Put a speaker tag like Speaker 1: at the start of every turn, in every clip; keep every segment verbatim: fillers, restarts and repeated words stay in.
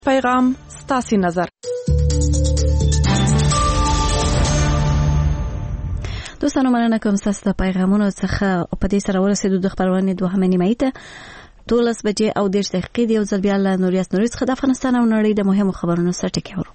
Speaker 1: پیغام ستاسو نظر.
Speaker 2: دوستانو مننه کوم ستاسو د پیغامونو څخه او په دې سره ورسېدو د خبرونه دوهمه نیمه ته دولس بجې او دېرش دقیقې دی. یو ځل بیا له نوریاس نوري څخه د افغانستان او نړۍ د مهمو خبرونو سره ټکی ورو.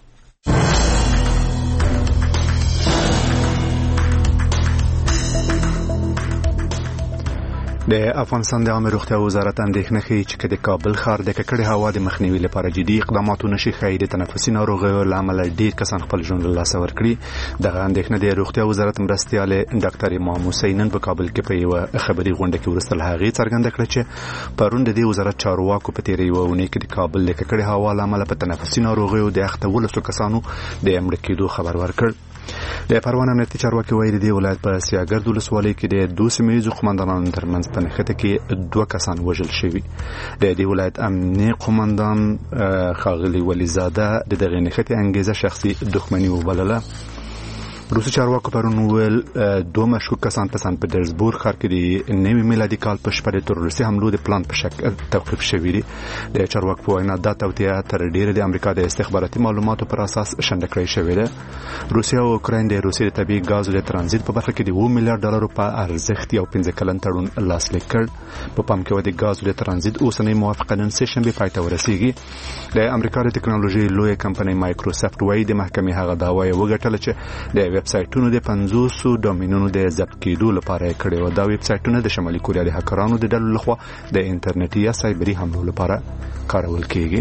Speaker 3: د افغانستان د عامه روغتیا وزارت اندېښنه ښیي چې د کابل ښار د ککړې هوا د مخنیوي لپاره جدي اقدامات ونشي ښایي د تنفسي ناروغیو له امله ډېر کسان خپل ژوند له لاسه ورکړي. دغه اندېښنه د روغتیا وزارت مرستیال ډاکټر امام حسین نن په کابل کې په یوه خبري غونډه کې وروسته له هغې څرګنده کړه چې پرون د دې وزارت چارواکو په تېره یوه اونۍ کې د کابل د ککړې هوا له امله په تنفسي ناروغیو د اختولسو کسانو د مړه کېدو خبر ورکړ. د پروان امنیتي چارواکي وایي د دې ولایت په سیاګرد ولسوالۍ کې د دوه سیمه ییزو قومندانانو ترمنځ په نښته کې دوه کسان وژل شوي. د دې ولایت امنیتي قومندان ښاغلي ولیزاده د دغې نښتې انګیزه شخصي دښمني وبلله. روسي چارواکو پرون ویل دوه مشکوک کسان په سن پټرزبورګ ښار کې د نوي میلادي کال په شپه د تروریستي حملو د پلان په شکل توقیف شوي دي. د چارواکو په وینا دا توطیه تر ډیره د امریکا د استخباراتي معلوماتو پر اساس شنډه کړې شوې ده. روسیا او اوکراین د روسي د طبيعي غازو د ترانزیت په برخه کې د اووه میلیارډ ډالرو په ارزښت یو پنځه کلن تړون لاسلیک کړ. په پام کې و د غازو د ترانزیت اوسنۍ موافقه نن سه شنبه پای ته ورسیږي. د امریکا د ټکنالوژي لوی کمپنۍ مایکروسافت وايي د محکمې هغه دعوی وګټله چې د ویب سایټونو د پنځوسو ډومینونو د ضبط کېدو لپاره کړي و. دا ویب سایټونه د شمالي کوریا د هکرانو د ډلو لخوا د انټرنیټي یا سایبري حملو لپاره کارول کېږي.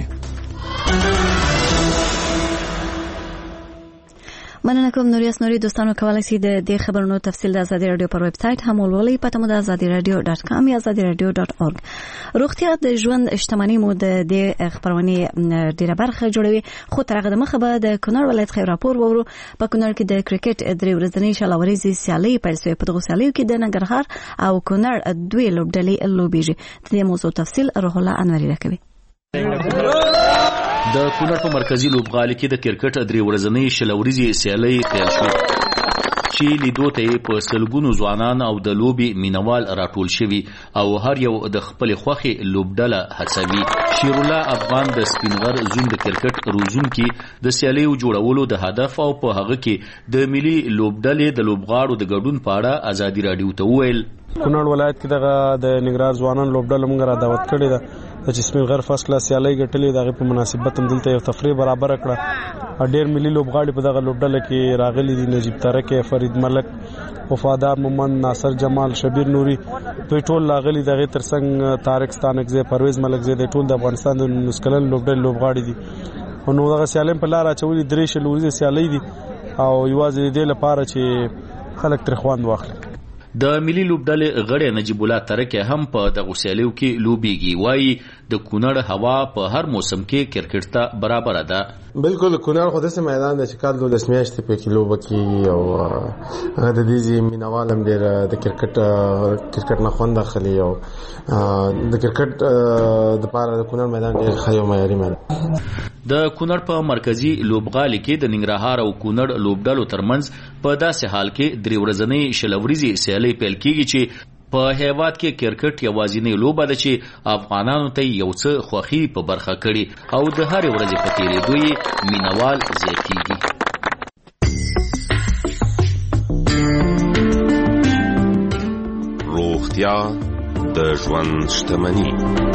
Speaker 2: مننه کوم نوریاس نوري. دوستانو کولای شئ د دې خبرونو تفصیل د آزادي رادیو پر ویب سټ هم ولولئ. پته مو د آزادي رادیو ډاټ کام یا آزادي رادیو ډاټ اورګ. روغتیا د ژوند اجتماعي مو د دې خبرونه ډیره برخه جوړوي. خو تر هغه دمخه به د کونړ ولایت خیر راپور وورو. په کونړ کې د کرکټ درې ورځنۍ شالاوريزي سیالي پیل شوې. په دغه سیالیو کې د ننګرهار او کونړ دوی لوبډلې لوبېږي. د دې موضوع تفصیل روح الله انوري راکوي.
Speaker 4: د کونړ په مرکزی لوبغالي کې د کرکټ درې ورځنۍ شلوريزي سیالي پیل شو چې لیدو ته په سلګونو ځوانان او د لوبي مینوال راټول شوي او هر یو د خپل خوخي لوبډله هڅوي. شیر الله افغان د سپینغر زوم د کرکټ روزونکي د سیالیو جوړولو د هدف او په هغه کې د ملي لوبډلې د لوبغاړو د ګډون په اړه آزادي رادیو ته وویل.
Speaker 5: کونړ ولایت کې دغه د ننګرهار ځوانان لوبډله موږ را دعوت کړې ده چې سپینغر فرست کلاس سیالي ګټلې. دغه په مناسبت هم دلته یو تفریح برابر کړه. ډېر ملي لوبغاړي په دغه لوبډله کې راغلي دي. نجیب ترکه، فرید ملک، وفادار محمد، ناصر جمال، شبیر نوري په ټول راغلي. دغه ترڅنګ طارق ستانکزی، پرویز ملکزی د ټول د افغانستان د نسکلن لوبډله لوبغاړي دي. نو دغه سیالي په لار اچولې درې شلوريزه سیالي دي او یوازې دې لپاره چې خلک تر خوند واخلي.
Speaker 4: د ملي لوبډلې غړی نجیب الله ترکه هم په دغه سیالیو کې لوبيږي. وایي د کونړ هوا په هر موسم کې کرکټ ته برابر ده.
Speaker 6: بالکل کونړ خو داسې میدان دی چې کال دولس میاشتې په کې لوبه کوي او د دې مینوال هم ډېر د کرکټ کرکټ نه خوند اخلي او د کرکټ د پاره د کونړ میدان ډېر ښه او معیاري میدان.
Speaker 4: د کونړ په مرکزی لوبغالي کې د ننګرهار او کونړ لوبډلو ترمنځ په داسې حال کې درې ورځنۍ شلوريزي سیالي پیل کیږي چې په هیواد کې کرکټ یوازینی لوبه ده چې افغانانو ته یو څه خوښي په برخه کړي او د هر ورځې په تیریدو یې مینوال زیاتیږي.
Speaker 7: روغتیا د ژوند شتمني.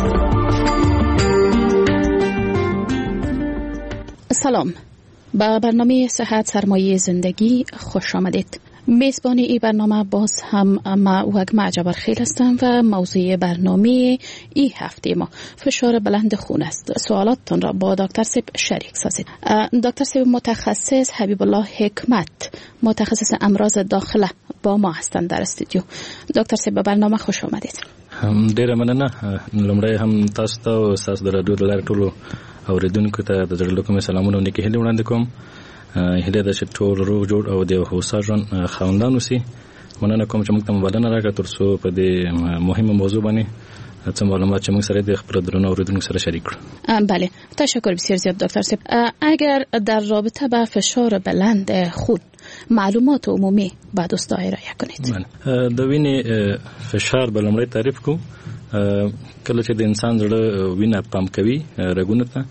Speaker 8: سلام، با برنامه صحت سرمایه زندگی خوش آمدید. میزبان این برنامه باز هم ما وگمه جبر خیل هستم و موضوع برنامه این هفته ما فشار بلند خون است. سوالاتتان را با دکتر سیب شریک سازید. دکتر سیب متخصص حبیب الله حکمت متخصص امراض داخله با ما هستند در استودیو. دکتر سیب به برنامه خوش آمدید.
Speaker 9: ډیره مننه. لومړی هم تاسو ته او تاسو د رادیو د لارې ټولو اوریدونکو ته د زړه له کومې سلامونه او نیکې هیلې وړاندې کوم. هیله ده چې ټول روغ جوړ او د هوسا ژوند خاوندان اوسي. مننه کوم چې موږ ته بلنه راکړه تر څو په دې مهمه موضوع باندې څه معلومات چې موږ سره د خپل درنو اوریدونکو سره شریک کړو.
Speaker 8: بله، تشکر بسیار زیاد دکتر صاحب. اگر در رابطه با فشار بلند خون معلومات عمومی با دوستان ارائه کنید.
Speaker 9: د وینې فشار به لومړی تعریف کوو. کله چې د انسان زړه وینه پمپ کوي رګونو ته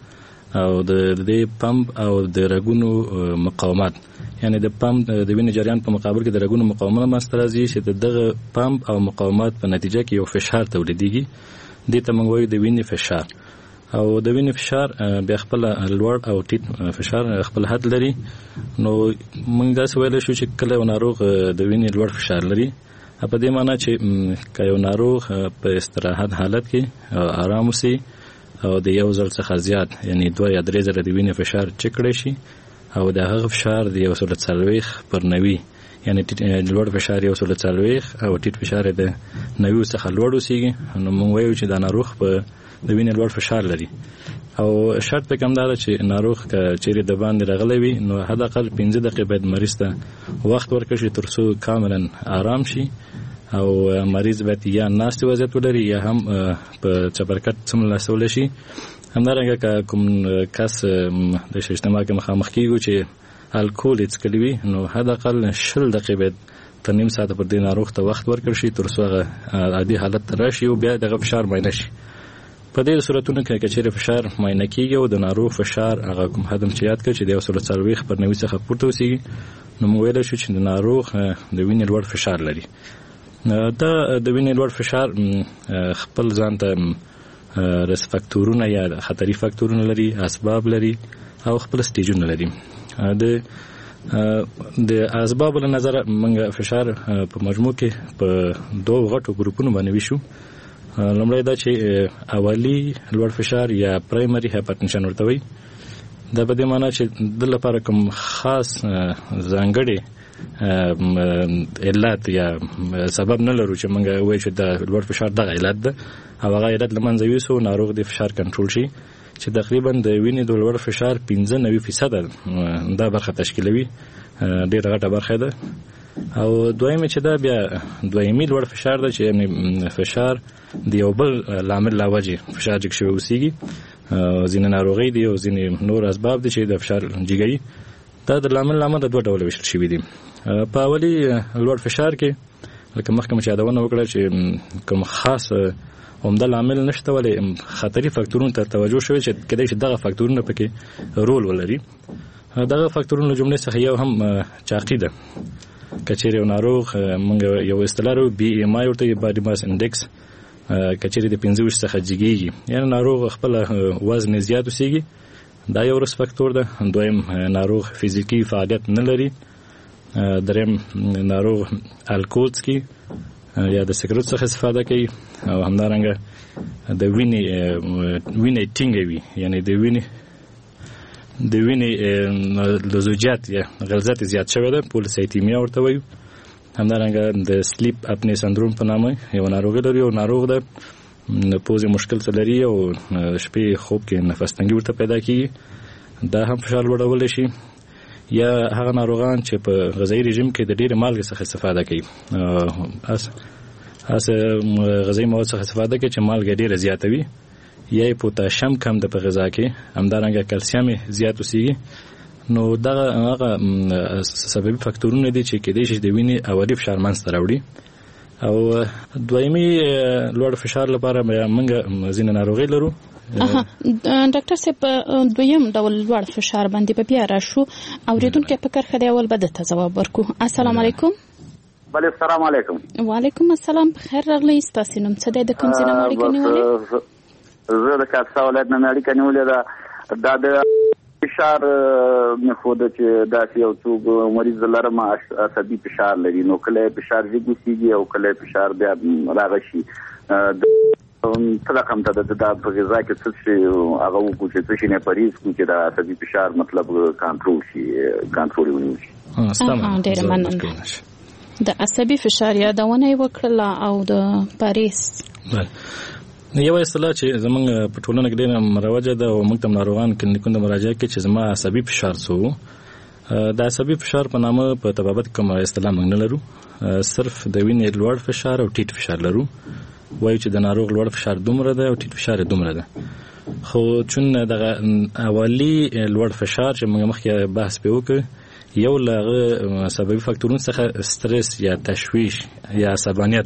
Speaker 9: او د دې پمپ او د رګونو مقاومت، یعنی د پمپ د وینې جریان په مقابل کې د رګونو مقاومت منځته راځي چې دغه پمپ او مقاومت په نتیجه کې یو فشار تولیدېږي. دې ته موږ وایو د وینې فشار. او د وینې فشار بیا خپل لوړ او ټیټ فشار خپل حد لري. نو موږ داسې ویلی شو چې کله یو ناروغ د وینې لوړ فشار لري، په دې معنی چې که یو ناروغ په استراحت حالت کې آرام وسي او د یو ځل څخه زیات یعنی دوه یا درې ځله د وینې فشار چک کړی شي او د هغه فشار د یو سل څلوېښت پر نوي یعنی لوړ فشار یو سل څلوېښت او ټیټ فشار د نوي څخه لوړ اوسېږي، نو موږ وایو چې دا ناروغ په د وینې لوړ فشار لري. او شرط پکې هم دا ده چې ناروغ که چیرې د باندې راغلی وي نو حداقل پنځه دقیقې باید مریض ته وخت ورکړي شي تر څو کاملا آرام شي، او مریض باید یا ناستې وضعیت ولري یا هم په چپرکټ څملاستولی شي. همدارنګه که کوم کس د اجتماع کې مخامخ کېږو چې الکول یې څکلي وي نو حداقل شل دقیقې باید تر نیم ساعته پر دې ناروغ ته وخت ورکړل شي تر څو هغه عادي حالت ته راشي او بیا دغه فشار معاینه شي. په دې صورتونو کې که چیرې فشار معاینه کېږي او د ناروغ فشار هغه کوم حد چې یاد کړ چې د یو سل څلوېښت پر نوي څخه پورته اوسېږي نو موږ ویلی شو چې د ناروغ د وینې لوړ فشار لري. دا د وینې لوړ فشار خپل ځان ته رس فاکتورونه یا خطري فاکتورونه لري، اسباب لري او خپل سټیجونه لري. د د اسباب له نظر موږ فشار په مجموع کې په دوه غټو ګروپونو باندې ویشو. لومړی دا چې اولی لوړ فشار یا پرایمري هایپرټنشن ورته وایي. دا په دې معنی چې د لپاره کوم خاص ځانګړي علت یا سبب نه لرو چې موږ وایو چې د لوړ فشار دغه علت ده او هغه علت له منځه یوسو ناروغ د فشار کنټرول شي چې تقریبا د وینې د لوړ فشار پنځه نوي فیصده دا برخه تشکیلوي، ډېره غټه برخه ده. او دویمه چې دا بیا دویمي لوړ فشار ده چې یعنی فشار د یو بل لامل لا وجه فشار جګ شوی اوسېږي، ځینې ناروغۍ دي او ځینې نور اسباب دي چې د فشار جګوي. دا د لامل لامل د دوه ډوله ویشل شوي دي. په اولي لوړ فشار کې لکه مخکې مو چې یادونه وکړه چې کوم خاص عمده لامل نشته ولې خطري فاکتورونو ته توجه شوی چې کېدای شي دغه فاکتورونه پکې رول ولري. دغه فاکتورونو جملې څخه یو هم چاقي ده. که چیرې یو ناروغ موږ یو اصطلاح لرو بي ام آی ورته باډي ماس انډیکس، که چیرې د پنځه ویشت څخه جګېږي یعنې ناروغ خپل وزن زیات اوسېږي، دا یو رس فاکتور ده. دویم ناروغ فزیکي فعالیت نه لري. دریم ناروغ الکول څکي یا د سګرټ څخه استفاده کوي او همدارنګه د وینې وینې ټینګه وي یعنی د وینې د وینې لزوجات یا غلظت زیات شوی ده، پولیسایتیمیا ورته وایو. همدارنګه د سلیپ اپنی سندروم په نامه یو ناروغي لري او ناروغ ده پوزې مشکل څه لري او شپې خوب کې نفس تنګي ورته پیدا کیږي، دا هم فشار لوړولی شي. یا هغه ناروغان چې په غذایي رژیم کې د ډېرې مالګې څخه استفاده کوي، اس اس غذایي مواد څخه استفاده کوي چې مالګه ډېره زیاته وي، یا یې پوتاشیم کم ده په غذا کې، همدارنګه کلسیم یې زیات اوسېږي. نو دغه هغه سببي فاکتورونه دي چې کېدای شي د وینې اولي فشار منځته راوړي. او دویمي لوړ فشار لپاره موږ ځینې ناروغۍ لرو.
Speaker 8: ډاکټر صاحب دویم ډول لوړ فشار باندې په بیا راشو اوریدونکو په کرخه دی اول بده ته جواب ورکو. السلام علیکم.
Speaker 10: بله السلام علیکم.
Speaker 8: وعلیکم السلام. بخیر راغلی. تاسو نوم څه دی؟ د کوم ځای نه اړیکه نیولې؟
Speaker 10: زه د کاپسا ولایت نه اړیکه نیولې ده. دا د فشار نه خو د چې داسې یو څوک مریض لرم عصبي فشار لري، نو کله فشار زیږي او کله فشار بیا راغشي. څه رقم ته د په غذا کې څه شي هغه وکړو چې څه شي نه پریز کړو چې د عصبي فشار مطلب کنټرول شي کنټرول ونیول شي.
Speaker 8: ډېره مننه. د عصبي فشار یادونه یې وکړله او د پریز
Speaker 9: یو اصطلاح چې زمونږ په ټولنه کې ډېره مروجه ده او موږ ته ناروغان کلینیکونو ته مراجعه کوي چې زما عصبي فشار څه و. د عصبي فشار په نامه په طبابت کوم اصطلاح موږ نه لرو، صرف د وینې لوړ فشار او ټیټ فشار لرو. وایي چې د ناروغ لوړ فشار دومره ده او ټیټ فشار دومره ده. خو چون دغه اولی لوړ فشار چې موږ مخکې بحث پې وکړ یو له هغه سببي فاکتورونو څخه سترس یا تشویش یا عصبانیت ده.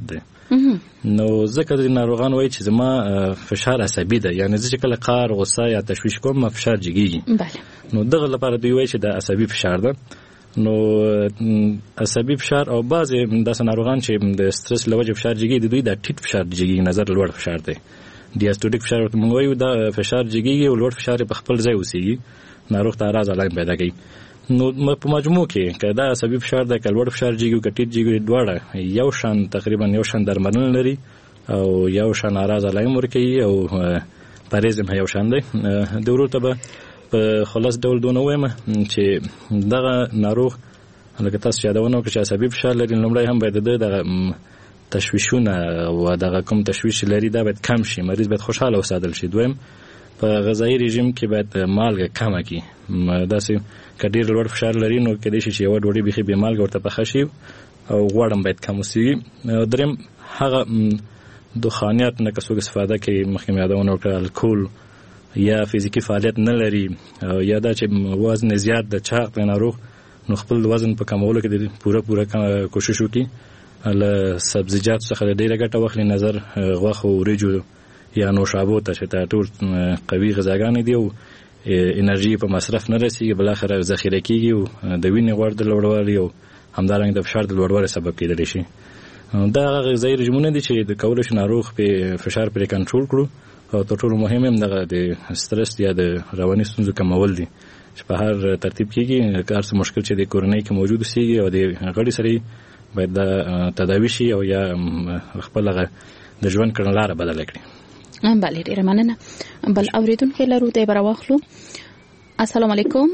Speaker 9: نو ځکه د ناروغان وایي چې زما فشار عصبي ده، یعنی زه چې کله قهر غوسه یا تشویش کوم ما فشار جګیږي.
Speaker 8: بله.
Speaker 9: نو دغه لپاره دوی وایي چې د عصبي فشار ده. نو عصبي فشار او بعضې داسې ناروغان چې د سترس له وجې فشار جګیږي د دوی د ټیټ فشار جګیږي، نظر لوړ فشار دی، ډیاسټولیک فشار ورته موږ وایو. دا فشار جګیږي او لوړ فشار په خپل ځای اوسېږي، ناروغ ته اراز علائم پیدا کوي. نو په مجموع کې که دا عصبي فشار دی که لوړ فشار جګي که ټیټ جګي دواړه یو شان تقریبا یو شان درملنه لري او یو شان اراز علائم ورکوي او پرهیز هم یو شان دی. د ورور ته به په خلاص ډول دونه وایم چې دغه ناروغ لکه تاسو یادونه وکړه چې عصبي فشار لري، لومړی هم باید د دغه تشویشونه او دغه کوم تشویش لري دا باید کم شي، مریض باید خوشحاله وساتل شي. دویم په غذایی رژیم کې باید مالګه کمه کړي. داسې که ډېر لوړ فشار لري نو کېدای شي چې یوه ډوډۍ بیخي بې مالګه ورته پخه شي او غوړ هم باید کم وسیږي. دریم هغه دخانیات نه که څوک استفاده کوي، مخکې مې یادونه وکړه الکول یا فزیکي فعالیت نه لري یا دا چې وزن زیات د چاق دی ناروغ، نو خپل وزن په کمولو کې د پوره پوره کوشش وکړي، له سبزیجاتو څخه د ډېره ګټه واخلي، نظر غوښو وریجو یا نوشابو ته چې دا ټول قوي غذاګانې دي او انرژي په مصرف نه رسیږي، بلاخره ذخیره کیږي او د وینې غوړ د لوړوالي او همدارنګه د فشار د لوړوالي سبب کېدلی شي. دا هغه غذایي رژیمونه دي چې د کولی شي ناروغ په فشار پرې کنټرول کړو او تر ټولو مهم هم دغه د سترس یا د رواني ستونزو کمول دي چې په هر ترتیب کېږي. که هر څه مشکل چې د کورنۍ کې موجود اوسېږي او د غړي سره باید دا تداوي شي او یا خپل هغه د ژوند کړنلاره بدله کړي.
Speaker 8: بله ډیره مننه. بل اوریدونکی لرو دی به راواخلو. السلام علیکم.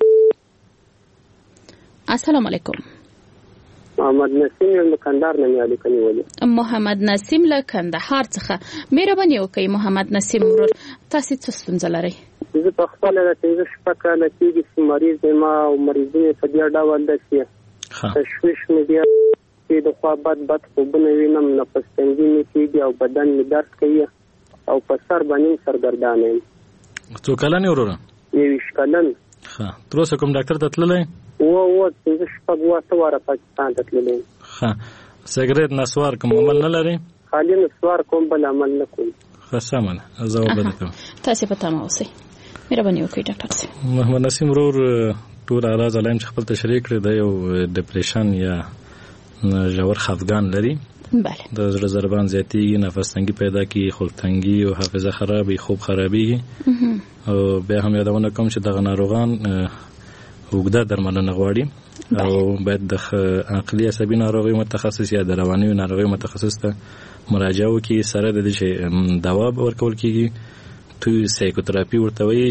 Speaker 8: السلام علیکم.
Speaker 11: محمد نسیم له کندهار نه یالي کني ولي.
Speaker 8: محمد نسیم له کندهار څخه مهرباني وکړئ. محمد نسیم ورور تاسو څه ستونزه لرئ؟
Speaker 11: زه په خپل د پنځه شپه کاله کېږي چې مریض یم او مریضونه په دې ډول ده چې تشویش مې بیا چې د خوا بد بد خوبونه وینم، نفس تنګي مې کېږي او بدن مې درد کوي او په سر باندې سرګردان یم.
Speaker 9: څو کلن یې وروره؟
Speaker 11: یویشت کلن.
Speaker 9: ښه، تر اوسه کوم ډاکټر ته تللی؟
Speaker 11: و و پنځه شپږ واته واره پاکستان ته تللی.
Speaker 9: ښه، سګرټ نسوار کوم عمل نه لري؟
Speaker 11: خالي نسوار کوم بل عمل نه کوم.
Speaker 9: ښه سمه ده، زه به درته
Speaker 8: تاسې په تمه اوسئ. مهرباني وکړئ ډاکټر صاحب.
Speaker 9: محمد نسیم ورور ټول اعراض علائم چې خپل تشریح کړي د یو ډپریشن یا ژور خفګان لري.
Speaker 8: بله.
Speaker 9: د زړه ضربان زیاتېږي، نفس تنګي پیدا کیږي، خلق تنګي او حافظه خرابي، خوب خرابېږي. او بیا هم یادونه کوم چې دغه ناروغان اوږده درملنه غواړي او باید د عقلي عصبي ناروغیو متخصص یا د رواني ناروغیو متخصص ته مراجعه وکړي. سره د دې چې دوا ورکول کېږي، تو سایکوتراپي ورته وایي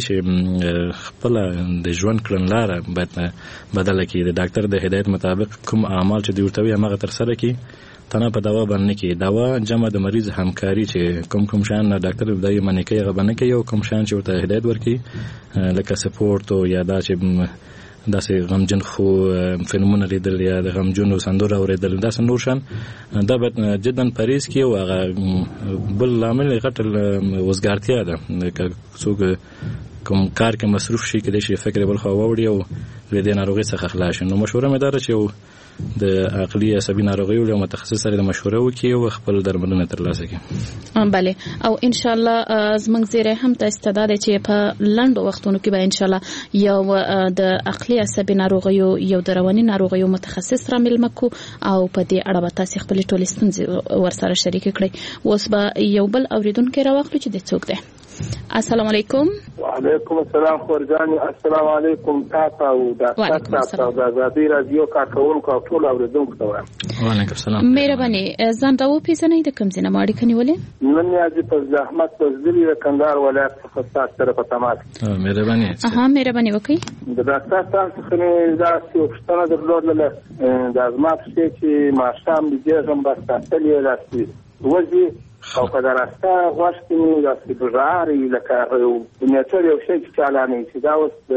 Speaker 9: چې خپل د ژوند کړنلاره باید بدله کړي. د ډاکټر د هدایت مطابق کوم اعمال چې دی ورته وایي هماغه ترسره کړي، تنه په دوا باندې کې دوا جمع د مریض همکاري چې کوم کوم شان ډاکټر د منې کوي هغه باندې کوي او کوم شان چې ورته هدایت ورکړي لکه سپورت او یا دا چې داسې غمجن خو فلمونه لیدل یا د غمجنو سندره اورېدل داسې نور شان دا باید جدا پرهیز کړي. او هغه بل لامل غټ وزګارتیا ده، که څوک کوم کار کې مصروف شي کېدای شي فکر بل خوا واوړي او له دې ناروغۍ څخه خلاص شي. نو مشوره مې دا ده چې د عقلي عصبي ناروغیو له متخصص سره د مشوره وکړي او خپل درملنه ترلاسه کړي.
Speaker 8: بله، او ان شاء الله زموږ زیره هم ته استعداد چې په لنډو وختونو کې به ان شاء الله یو د عقلي عصبي ناروغیو یو د رواني ناروغیو متخصص را ملمه کو او په دې اړه به تاسو خپل ټول ستونزې ورسره شریک کړئ. اوس به یو بل اوریدونکو راوخلو چې د څوک دی. السلام علیکم.
Speaker 12: وعلیکم السلام خورجانی. السلام علیکم تاسو او د تاسو د ازادي رادیو کارکونکو او ټول اوریدونکو ته وایم.
Speaker 9: وعلیکم السلام.
Speaker 8: مهرباني ځان راو پیژنئ د کوم ځای نه ماړی کنيولې؟
Speaker 12: نن یې په زحمت وزدلی د کندهار ولایت څخه تاسو سره په تماس.
Speaker 9: مهرباني.
Speaker 8: اها مهرباني وکړئ.
Speaker 12: د ډاکټر تاسو څخه دا یو څه درلودل د ازمات چې ما شام دې هم بس تاسو یې راځي وځي او که درسته غوښتي نو داسې بژاري لکه نیټر یو شی چې چالانې چې دا اوس د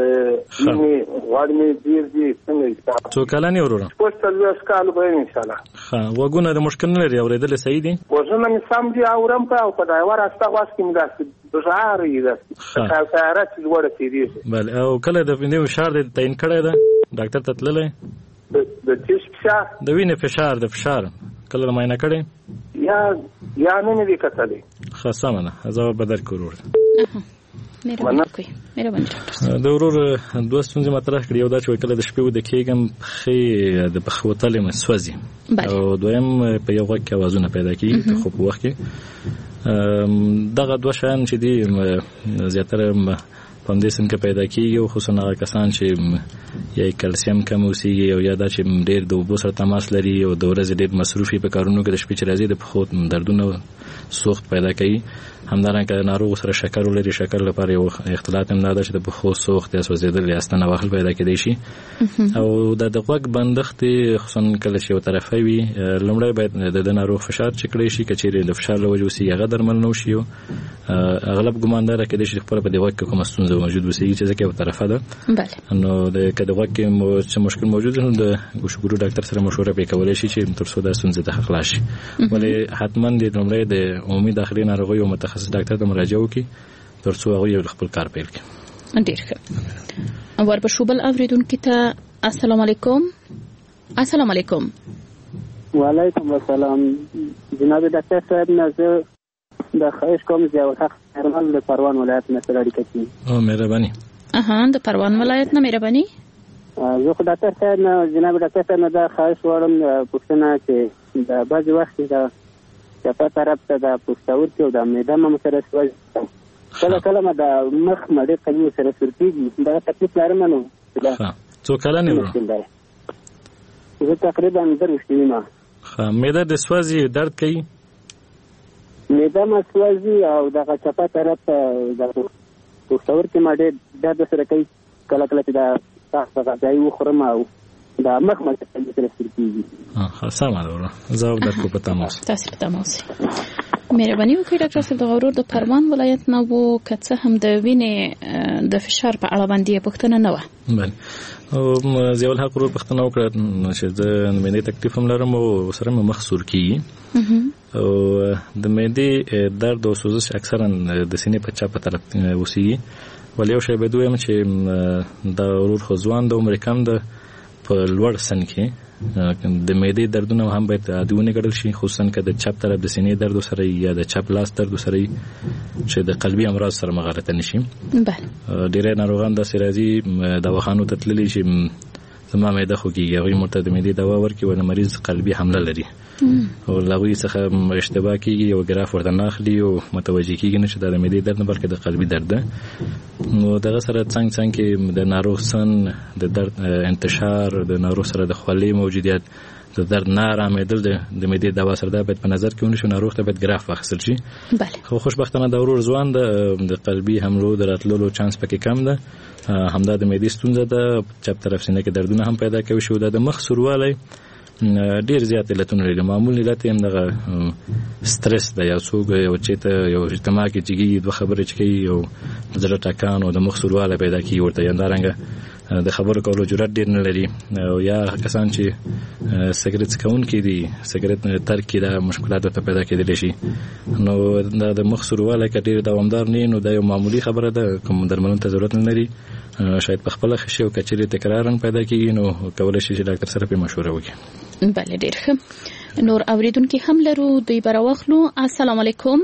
Speaker 12: مینې غوړ مې ډېر دي څنګه
Speaker 9: څو کلن یې وروره؟
Speaker 12: اوس څلوېښت کاله به یم انشاءالله.
Speaker 9: ښه، غوږونه د مشکل نه لري، اورېدل یې صحیح دي؟
Speaker 12: غوږونه مې سم دي اورم په او په دا یوه راسته غوښتي مې داسې بژاري داسې لکه سیاره چې لوړه تېرېږي.
Speaker 9: بله، او کله د وینې فشار دې تعین کړی ده ډاکټر ته تللی؟
Speaker 12: د څه فشار؟
Speaker 9: د وینې فشار د فشار کله معاینه کړی؟
Speaker 12: یا یا نه نه کتلې
Speaker 9: خاصه زه به در کورور
Speaker 8: مهرباني
Speaker 9: د ورور دوه ستونزې مطرح کړې یو دا چې کله د شپې ود کېږم خې د بخوتلې مسوځي او دویم په یو وخت کې اوازونه پیدا کیږي خو په وخت کې دغه دوه شیان چې دي زیاتره په دې سن کې پیدا کیږي او خصوصا هغه کسان چې یا کلسیم کم اوسېږي او یا دا چې ډېر د اوبو سره تماس لري او د ورځې ډېر مصروفي په کارونو کې د شپې چې راځي د پښو دردونه سوخت پیدا کوي همدارنګه ناروغ سره شکر ولري شکر لپاره یو اختلاط هم دا چې د پښو سوخت یا سوځېدل یا ستنه وهل پیدا کېدای شي او د غوږ بندښت خصوصا کله چې یو طرفه وي لومړی باید د ناروغ فشار چک کړی شي کچېرې د فشار له وجې وسي هغه درمل نه وشي اغلب ګماندار کېدای شي خپل په دې غوږ کې کومه ستونزه موجود وسي چې ځکه یو طرفه ده نو د کله غوږ کې چې مشکل موجود نه د ګوشګورو ډاکټر سره مشوره پې کولای شي چې تر څو دا ستونزه ته خلاص شي ولې حتما د لومړی د عمومي داخلي ناروغیو متخصص ډاکټر ته مراجعه وکړي تر څو هغه یو خپل کار پیل کړي.
Speaker 8: ډیر ښه. ورپسې بل اوریدونکو ته السلام علیکم. السلام علیکم.
Speaker 11: وعلیکم السلام. جناب ډاکټر صاحب نازه د خواهش کوم چې او حق هرمل د پروان ولایت نه سره اړیکه کوي.
Speaker 9: او مهرباني.
Speaker 8: اها د پروان ولایت نه مهرباني.
Speaker 11: زه خو ډاکټر صاحب نه جناب ډاکټر صاحب نه دا خواهش وړم پوښتنه چې د بعض وخت د په طرف ته د پوستور کې او د معده مسله سوځي کله کله ما د مخ مړې قوي سره سرتيږي دا تکلیف لرم نو
Speaker 9: ها څو کله نه و
Speaker 11: زه تقریبا درشتي ما
Speaker 9: ها معده د سوځي درد کوي
Speaker 11: معده ما سوځي او د چپه طرف ته د پوستور کې ما ډېر درد سره کوي کله کله چې دا تاسو غځای وخورم او دا مخ مخ ته سره سرتيږي
Speaker 9: ها سم ده زه درکو په تماس
Speaker 8: تاسو په تماس مهرباني وکړئ ډاکټر صاحب د غرور د پروان ولایت نه وو کڅه هم د وینې د فشار په اړه باندې پوښتنه نه و.
Speaker 9: بله او زیول حق ورو پوښتنه وکړه چې د معدې تکلیف هم لرم او سره مخ سور کیږي او د معدې درد او سوزش اکثرا د سینې په چپ طرف وسیږي ولې یو شی به دویم چې د ورور خو ځوان د عمر کم ده په لوړ سن کې د معدې دردونه هم باید عادي ګڼل شي خصوصا که د چپ طرف د سینې درد سره یا د چپ لاس درد سره چې د قلبي امراض سره مغالطه نشي.
Speaker 8: بله
Speaker 9: ډېر ناروغان داسې راځي دواخانو ته تللي چې زما معده خوږیږي هغوی مرته د معدې دوا ورکړي ونه مریض قلبي حمله لري او له هغوی څخه اشتباه کېږي یو ګراف ورته نه اخلي او متوجه کېږي نه چې دا د معدې درد نه بلکې د قلبي درد ده. نو دغه سره څنګ څنګ کې د ناروغ سن د درد انتشار د ناروغ سره د خولې موجودیت د درد نه آرامېدل د معدې دوا سره دا باید په نظر کې ونیسو ناروغ ته باید ګراف واخیستل شي.
Speaker 8: بله
Speaker 9: خو خوشبختانه د ورور ځوان د قلبي حملو د راتللو چانس پکې کم ده همدا د معدې ستونزه ده چپ طرف سینه کې دردونه هم پیدا کوي شو د مخ سوروالی ډیر زیات علتونه لري معمولی علت هم دغه سترس د یو څوک یو چې یو اجتماع کې جګي دوه خبرې چې کوي یو زړه ټکان او د مخ سوروالی پیدا کوي ورته یاندارنګه د خبرو کولو جرأت ډیر نه لري او یا کسان چې سګرټ څکونکي دي سګرټ ترک کې د مشکلات ته پیدا کېدلی شي نو د مخ سوروالی که ډیر دوامدار نه نو دا یو معمولی خبره ده کوم درملونو ته ضرورت نه لري شاید په خپل خشي او کچري تکرارن پیدا کیږي نو کولای شي چې ډاکټر سره په مشوره وکړي.
Speaker 8: بله ډیر ښه. نور اوریدونکو هم لرو دوی براوخلو. السلام علیکم.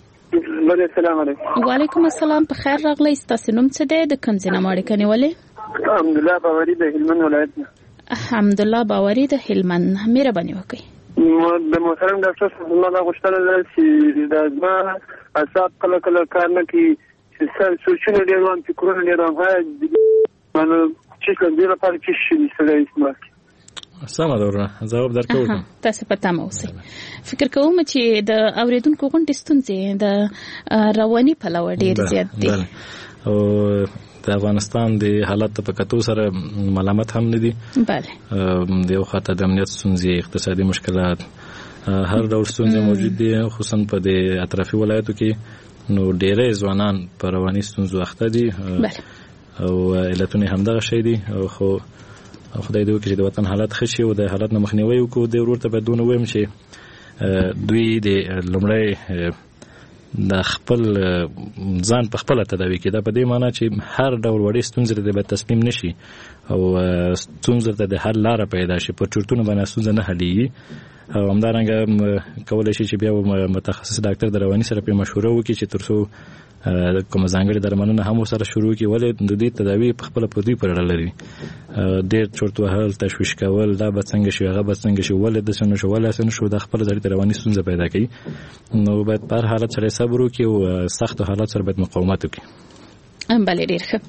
Speaker 12: بله السلام علیکم.
Speaker 8: وعلیکم السلام. په خیر راغلی. ستاسو نوم څه دی؟ د کوم ځای نه اړیکه نیولې؟
Speaker 12: حمدالله باوري د هلمند ولایت نه.
Speaker 8: حمدالله باوري د هلمند. مهرباني وکړئ.
Speaker 12: د محترم ډاکټر صاحب ما غوښتنه ده چې د زما اعصاب کله کله کار نه کوي سوچونه ډېر وام فکرونه ډېر وام هغه چې کوم دی لپاره چې شي سره استعمال
Speaker 9: سمه ده ځواب درکوم.
Speaker 8: تاسو په تمه اوسئ. فکر کوم چې د اوریدونکو غونډې ستونزې د رواني پلوه ډېر زیات دي
Speaker 9: او د افغانستان د حالت په کتو سره ملامت هم نه دي.
Speaker 8: بله
Speaker 9: د یو خاطر د امنیت ستونزې اقتصادي مشکلات هر ډول ستونزې موجود دي خصوصا په د اطرافي ولایتو کې نو ډېرې ځوانان په رواني ستونزو اخته دي او علتونه همدغه شی دي او خو خدای دې وکړي چې د وطن حالت ښه شي او د حالت نه مخنیوي وکړو. د ورور ته باید دونه ووایم چې دوی د لومړی د خپل ځان په خپله تداوي کړي دا په دې معنی چې هر ډول وړې ستونزې ته باید تسلیم نشي او ستونزې ته د حل لاره پیدا شي. په چورتونو باندې ستونزه نه حلېږي او همدارنګه کولای شي چې بیا متخصص ډاکټر د رواني سره په مشوره وکړي چې ترڅو کوم ځانګړي درملنه هم سره شروع کړي، ولې د دې تداوی په خپل په دوی پر اړه لري. ډېر چورت وهل، تشویش کول، دا به څنګه شي هغه به څنګه شي، ولې د سن شو ولې سن شو، د خپل ځړې رواني ستونزه پیدا کوي. نو باید په هر حالت سره صبر وکړي او سخت حالات سره باید مقاومت وکړي.
Speaker 8: ام بلې ډېر ښه.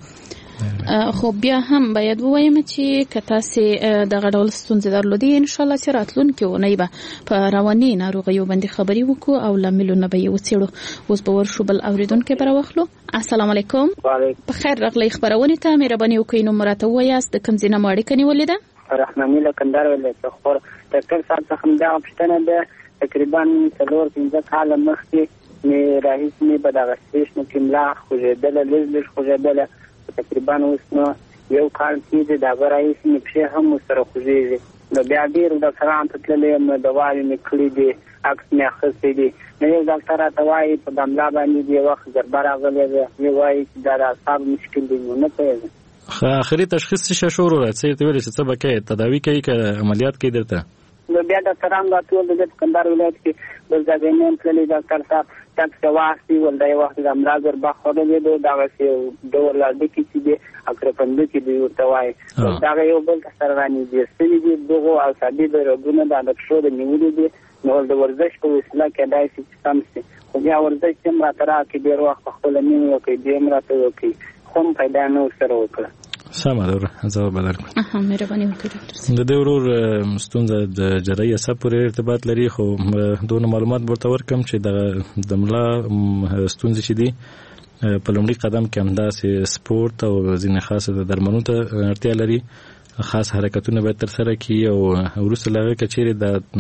Speaker 8: خو بیا هم باید ووایم چې که تاسې دغه ډول ستونزې درلودې، انشاءالله چې راتلونکې اونۍ به په رواني ناروغیو باندې خبرې وکړو او لاملونه به یې وڅېړو. اوس به ورشو بل اورېدونکی به راواخلو. السلام علیکم. په خیر راغلی خپرونې ته. مهرباني وکړئ نوم راته ووایاست، د کوم ځای نه مو اړیکه نیولې ده؟
Speaker 13: رحماني له کندهار ولایت خور ډاکټر صاحب څخه همدغه پوښتنه ده. تقریبا څلور پنځه کاله مخکې مې راهیسې مې په دغه سټېشن کې ملا خوږېدله، لږ لږ خوږېدله. تقریبا اوس نو یو کال کېږي د هغه راهیسې مې پښې هم ورسره خوږېږي. نو بیا ډېرو ډاکټرانو ته تللی یم، دواوې مې کړي دي، عکس مې اخیستی دي. نو یو ډاکټر راته وایي په دا ملا باندې د یو وخت ضربه راغلې ده، یو وایي چې دا د اعصابو مشکل دی. نو نه پوهېږم
Speaker 9: آخري تشخیص څه شو وروره؟ څه ته ویلې چې څه به کوې، تداوي کوي که عملیات کوي درته؟
Speaker 13: نو بیا ډاکټران راټول د کندهار ولایت کې بل ځای نه تللي. ډاکټر صاحب ټکس واخلي ول دا یو وخت د امراض وربا خورلې ده، دغه څه ډول لاندې کې چې دی اکرپندو کې دی ورته وایي. دا یو بل سره رانی دي سړي دي دغه او سادي د رګونو د اډکشو د نیولې دي. نو د ورزش په وسیله کې دای شي سم شي. خو بیا ورزش چې ماتره کې ډیر وخت خپل نیمه کوي، دې مراته کوي، خو پیدا نه سره وکړه.
Speaker 9: سمه ده، ځواب بدل کړ.
Speaker 8: اها مهرباني وکړئ.
Speaker 9: د دې ورور ستونزه د جراحي عصب پورې ارتباط لري، خو دونه معلومات ورته ورکم چې د ملا ستونزې چې دي په لومړي قدم کې همداسې سپورت او ځینې خاصه درملونو ته اړتیا لري. خاص حرکتونه باید ترسره کړي او وروسته له هغې که چیرې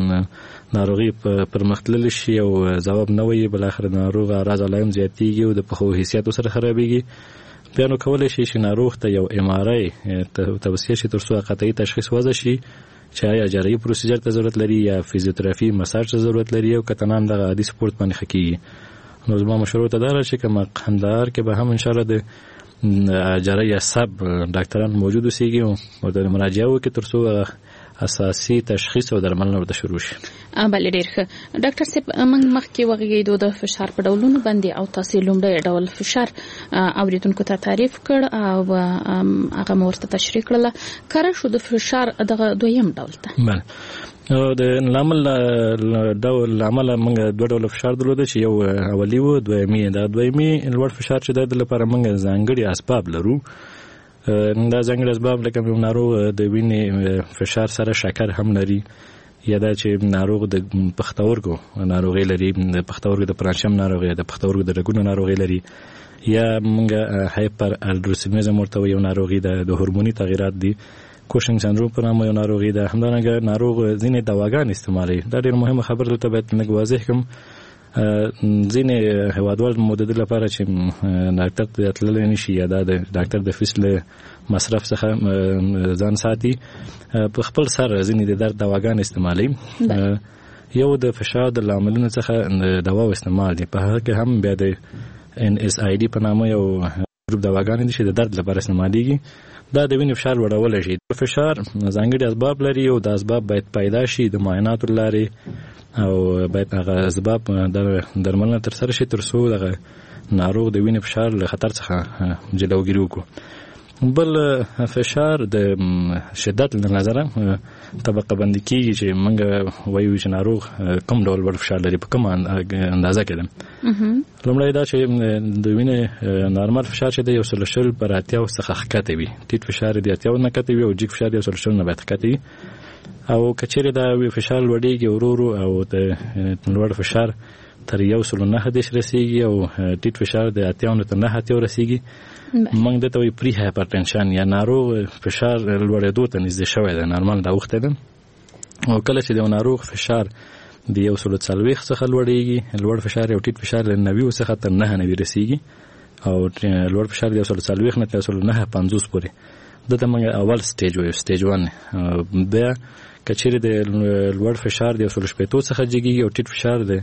Speaker 9: د ناروغي پرمختللی شي او ځواب نه وي، بالاخره د ناروغ اعراض علایم زیاتېږي او د پښو حیثیتو سره خرابېږي. بیا نو کولی شي چې ناروغ ته یو ام آر آی توصیه شي ترڅو قطعي تشخیص وضع شي چې آیا جراحي پروسیجر ته ضرورت لري یا فزیوتراپي مساج ته ضرورت لري او که تمام دغه عادي سپورت باندې ښه کېږي. نو زما مشوره ته دا ده چې که قندهار کې به هم انشاءالله د جراحي عصب ډاکټران موجود اوسېږي او ورته مراجعه وکړي ترڅو اساسي تشخیص او درملنه ورته شروع شي.
Speaker 8: بله ډېر ښه. ډاکټر صاحب موږ مخکې وغږېدو د فشار په ډولونو باندې او تاسې لومړی ډول فشار اورېدونکو ته تعریف کړ او هغه مو ورته تشریح کړله. کره شو د فشار دغه دویم ډول ته.
Speaker 9: بله د لامل ډول لامل موږ دوه ډول فشار درلوده چې یو اولي و، دویمي. دا دویمي لوړ فشار چې د لپاره موږ ځانګړي اسباب لرو. دا ځانګړي اسباب لکه یو ناروغ د وینې فشار سره شکر هم لري، یا دا چې ناروغ د پښتورګو ناروغي لري، د پښتورګو د پرانشم ناروغي، د پښتورګو د رګونو ناروغي لري، یا موږ هایپر الډروسیمیزم ورته یو ناروغي د هورموني تغیرات دي، کوشنګ سندروم په نامه یو ناروغي ده. همدارنګه ناروغ ځینې دواګانې استعمالوي. دا ډېر مهمه خبره ده، ته باید لږ واضح کړم. ځینې هیوادوال مو د دې لپاره چې ډاکټر ته تللی نه شي یا دا د ډاکټر د فیس له مصرف څخه ځان ساتي، په خپل سر ځینې د درد دواګانې استعمالوي. یو د فشار د لاملونو څخه دوا استعمال دي، په هغه کې هم بیا د ان اس آی ډي په نامه یو ګروپ دواګانې دي چې د درد لپاره استعمالېږي. دا د وینې فشار لوړولی شي. فشار ځانګړي اسباب لري او د اسباب باید پیدا شي د معایناتو له لارې او باید هغه اسباب درملنه ترسره شي ترڅو دغه ناروغ د وینې فشار له خطر څخه جلوګیري وکړو. بل فشار د شدت له نظره طبقه بندي کېږي چې موږ وایو چې ناروغ کوم ډول لوړ فشار لري، په کومه اندازه کې ده. لومړی دا چې د وینې نارمل فشار چې دی یو سل شل پر اتیاو څخه ښکته وي، ټیټ فشار د اتیاو نه ښکته وي او جګ فشار یو سل شل نه باید ښکته وي. او که چیرې دا فشار لوړېږي ورو ورو او د لوړ فشار تر یو سل نهه دېرش رسېږي او ټیټ فشار د اتیاو نه تر نهه اتیاو رسېږي، موږ دته وایو پری هایپرټنشن یا ناروغ فشار لوړېدو ته نږدې شوی دی، نارمل دا اوښتی ده. او کله چې د ناروغ فشار د یو سل څلوېښت څخه لوړېږي، لوړ فشار او ټیټ فشار له نوي څخه تر نهه نوي رسېږي او لوړ فشار د یو سل څلوېښت نه تر یو سل نهه پنځوس پورې، دته موږ اول سټیج وایو، سټیج ون. بیا که چیرې د لوړ فشار د یو سل شپېتو څخه جګېږي او ټیټ فشار د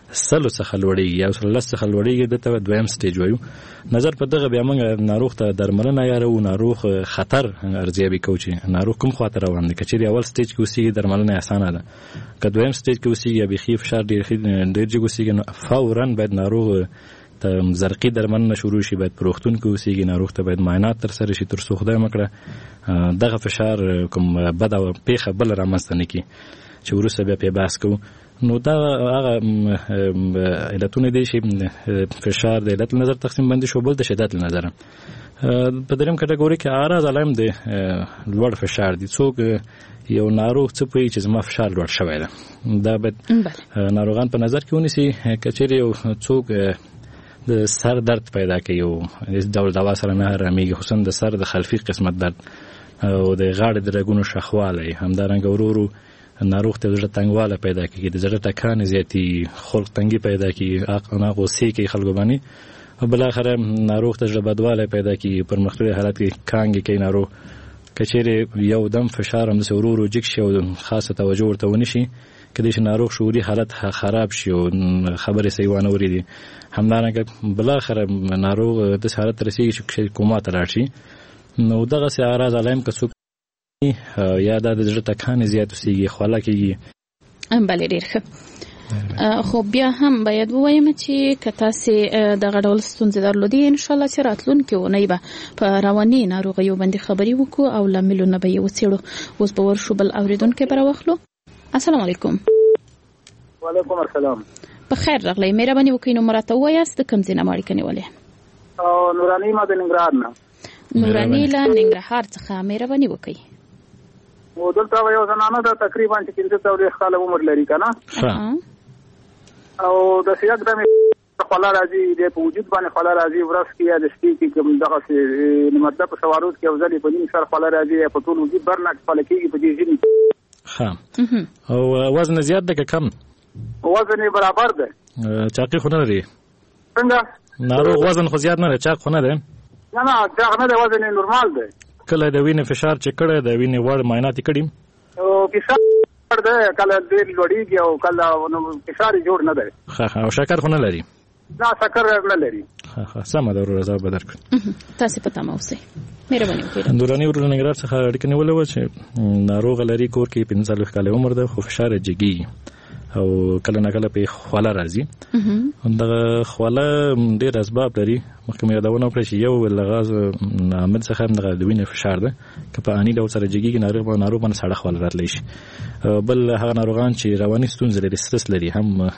Speaker 9: سلو څخه لوړیږي یا سلس څخه لوړیږي د ته دویم سټیج وایو. نظر په دغه بیا موږ ناروغ ته درملنه یارو، ناروغ خطر ارزیابي کوو چې ناروغ کوم خواته روان دی. که چیرې اول سټیج کې اوسېږي درملنه اسانه ده، که دویم سټیج کې اوسېږي یا بیخي فشار ډېر ډېر جګ اوسېږي نو فوراً باید ناروغ ته زرقي درملنه شروع شي، باید په روغتون کې اوسېږي، ناروغ ته باید معاینات ترسره شي تر څو خدای مکړه دغه فشار کوم بده پیښه بله رامنځته نه کړي چې وروسته بیا پې بحث کوو. نو دا هغه علتونه دي چې فشار د علت نظر تقسیم باندې شو، بل د شدت نظر. په دریم کټګوري کې اعراض علائم د لوړ فشار دي. څوک یو ناروغ څه پوهیږي چې زما فشار لوړ شوی ده، دا باید ناروغان په نظر کې ونیسي. که چیرې یو څوک د سر درد پیدا کوي او ډول دوا سره نه آرامېږي، خصوصا د سر د خلفي قسمت درد او د غاړې د رګونو شخوالی، همدارنګه ورو ورو ناروغ ته زړه تنګواله پیدا کېږي، د زړه ټکان زیاتي، خلق تنګي پیدا کېږي، انا غوسې کوي خلکو باندې، او بالاخره ناروغ ته زړه بدوالی پیدا کېږي، پر مختلف حالت کې کانګې کوي ناروغ. که چیرې یو دم فشار همداسې ورو ورو جګ شي او خاصه توجه ورته ونه شي، کله چې ناروغ شعوري حالت خراب شي او خبرې صحیح وانه ورېدي، همدارنګه بالاخره ناروغ داسې حالت ته رسېږي چې کوما ته لاړ شي. نو دغسې اعراض علائم که څوک یا دا د زړه ټکان زیات اوسېږي، خوله کېږي.
Speaker 8: بله ډېر ښه. خو بیا هم باید ووایم چې که تاسې دغه ډول ستونزې درلودې، انشاءالله چې راتلونکې اونۍ به په رواني ناروغیو باندې خبرې وکړو او لاملونه به یې وڅېړو. اوس به ورشو بل اورېدونکی به راواخلو. السلام علیکم.
Speaker 12: وعلیکم السلام.
Speaker 8: په خیر راغلی. مهرباني وکړئ نو مراته ووایاست د کوم ځای نه مو اړیکه نیولې؟
Speaker 12: نوراني ما د ننګرهار نه.
Speaker 8: نوراني له ننګرهار څخه مهرباني وکړئ.
Speaker 12: و دلته یو زنانه ده تقریبا چې پنځه څلوېښت کاله عمر لري که نه، او داسې یکدم خوله راځي، دی په وجود باندې خوله راځي، ورځ کې یا د شپې کې کوم دغسې مطلب په سوارود کې یو ځل یې په نیم سر خوله راځي، یا په ټول وجود برنک خوله کېږي په دې ژمي.
Speaker 9: ښه. او وزن زیات دی که کم؟
Speaker 12: وزن یې برابر دی.
Speaker 9: چاقي خو نه لري؟
Speaker 12: څنګه؟
Speaker 9: ناروغ وزن خو زیات نه دی، چاق خو نه دی؟
Speaker 12: نه نه چاق نه دی، وزن یې نورمال دی.
Speaker 9: کله د وینې فشار چې کړی د وینې وړ معاینات یې کړي؟
Speaker 12: فشار دی، کله ډېر لوړېږي او کله فشار یې جوړ نه دی.
Speaker 9: ښه ښه. او شکر خو نه لري؟
Speaker 12: نه شکر نه لري.
Speaker 9: ښه ښه. سمه ده وروره، زه به درکړم.
Speaker 8: تاسې په تمه اوسئ. مهرباني وکړئ.
Speaker 9: نوراني ورور ننګرهار څخه اړیکه نیولې وه چې ناروغه لري، کور کې پنځه څلوېښت کاله عمر ده، خو فشار یې جګېږي او کله نه کله پې خوله راځي. دغه خوله ډېر اسباب لري. مخکې مې یادونه وکړه چې یو لغاز عامل څخه هم دغه د وینې فشار ده، که په اني ډول سره جګېږي ناروغ ناروغ باندې سړه خوله راتلی شي. بل هغه ناروغان چې رواني ستونزې لري، سټرس لري، هم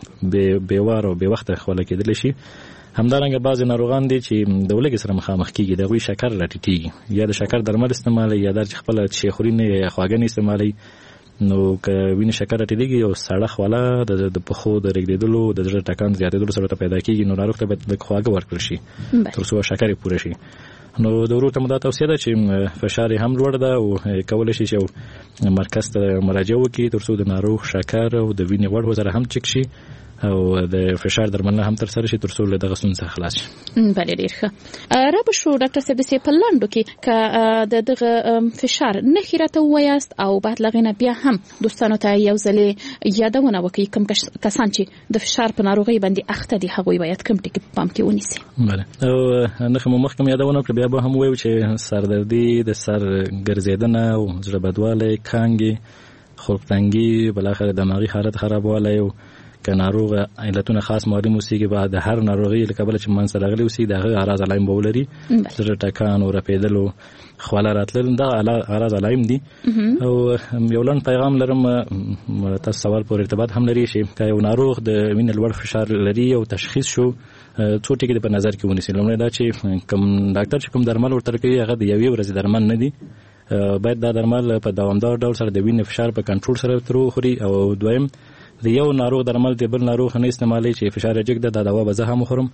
Speaker 9: بې واره او بې وخته خوله کېدلی شي. همدارنګه بعضې ناروغان دي چې د ولږې سره مخامخ کېږي، د هغوی شکر راټیټېږي، یا د شکر درمل استعمالوي، یا دا چې خپله چې خوري نه یا خواږه نه استعمالوي. نو که وینې شکر راټیټېږي او سړه خوله د پښو د رېږدېدلو، د زړه ټکان زیاتېدلو سره پیدا کېږي، نو ناروغ ته باید لږ خواږه ورکړل شي تر څو شکر یې پوره شي. نو د ورور ته مو دا توصیه ده چې فشار یې هم لوړ ده او کولی شي چې یو مرکز ته مراجعه وکړي تر څو د ناروغ شکر او د وینې وړ سره هم چک شي او د فشار درملنه هم ترسره شي تر څو له دغه ستونزې خلاص شي.
Speaker 8: بله ډېر ښه. را به شو ډاکټر صاحب داسې په لنډو کې که د دغه فشار نښې راته ووایاست او بعد له هغې نه بیا هم دوستانو ته یو ځلې یادونه وکړي، کوم کسان چې د فشار په ناروغۍ باندې اخته دي هغوی باید کوم ټکي په پام کې ونیسي. بله. او
Speaker 9: نښې مو مخکې یادونه وکړه، بیا به هم ووایو چې سردردي، د سر ګرځېدنه او زړه بدوالی، کانګې، خلق تنګي، بالاخره دماغي حالت خرابوالی او که ناروغ علتونه خاص معلوم اوسېږي، به د هر ناروغي له کبله چې منځته راغلي اوسي د هغه اعراض علائم به ولري، زړه ټکان او رپېدل او خوله راتلل، دا اعراض علائم دي. او یو لنډ پیغام لرم، تاسو سوال پورې ارتباط هم لري چې که یو ناروغ د وینې لوړ فشار لري او تشخیص شو، څو ټکي په نظر کې ونیسي. لومړی دا چې کوم ډاکټر چې کوم درمل ورته کوي هغه د یوې ورځې درمل نه دي، باید دا درمل په دوامدار ډول سره د وینې فشار په کنټرول سره تر وخوري. او دویم د یو ناروغ درمل د بل ناروغ نه استعمالي چې فشار جګ ده، دا دوا به زه هم وخورم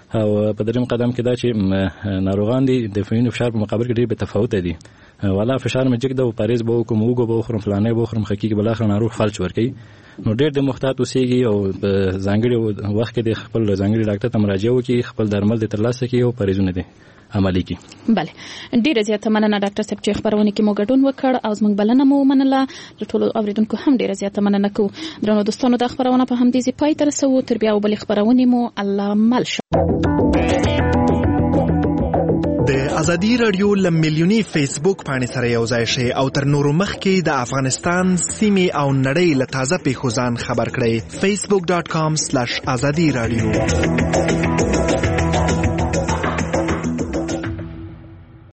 Speaker 9: او په دریم قدم کې دا چې ناروغان دي د وینې فشار په مقابل کې ډېر متفاوت دي. والا فشار مې جګ د پاریز به کوم وګو به خرم فلانه به خرم حقیقي بل اخر ناروغ فلج ورکي. نو ډېر د محتاط اوسېږي او ځانګړي وخت کې د خپل ځانګړي ډاکټر ته مراجعه وکړي، خپل درمل د ترلاسه کړي او پریزونه دي عملي کی.
Speaker 8: بله ډیره زیاته مننه ډاکټر صاحب چې خبرونه کې مو ګډون وکړ او زموږ بلنه مو منله. ټول اوریدونکو هم ډیره زیاته مننه کوو. درنو دوستانو د خبرونه په هم دي زی پای تر رسو. تر بیا بل خبرونه مو الله مل شو.
Speaker 14: د ازادي رادیو لمیلیونی فیسبوک باندې سره یو ځای شي او تر نورو مخکې د افغانستان سیمې او نړۍ له تازه پیښو ځان خبر کړئ. facebook dot com slash azadi radio